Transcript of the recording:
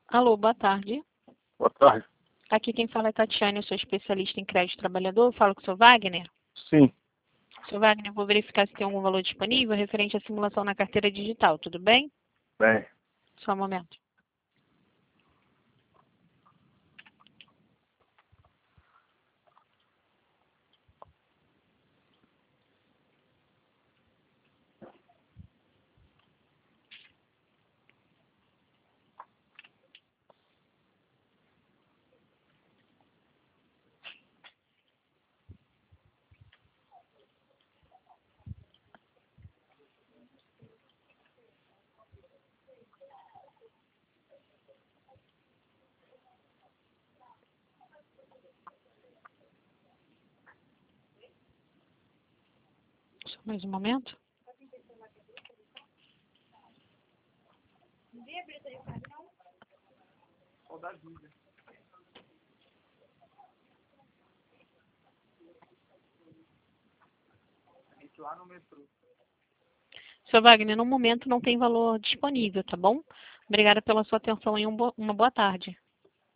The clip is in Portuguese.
Alô, boa tarde. Boa tarde. Aqui quem fala é Tatiane, eu sou especialista em crédito trabalhador. Eu falo com o Sr. Wagner. Sim, Sr. Wagner, eu vou verificar se tem algum valor disponível referente à simulação na carteira digital, tudo bem? bem. Só um momento. Só mais um momento. Sr. Wagner, no momento não tem valor disponível, tá bom? Obrigada pela sua atenção e uma boa tarde.